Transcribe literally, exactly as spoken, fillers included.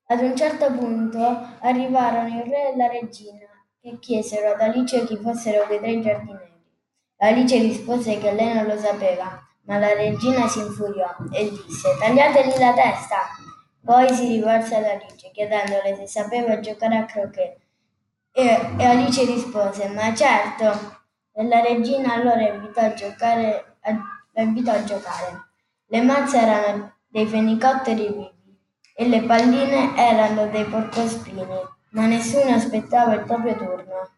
Ad un certo punto arrivarono il re e la regina, che chiesero ad Alice chi fossero quei tre giardinieri. Alice rispose che lei non lo sapeva, ma la regina si infuriò e disse: Tagliategli la testa! Poi si rivolse ad Alice, chiedendole se sapeva giocare a croquet. E, e Alice rispose: Ma certo! E la regina allora invitò a giocare, a, la invitò a giocare. Le mazze erano dei fenicotteri vivi e le palline erano dei porcospini, ma nessuno aspettava il proprio turno.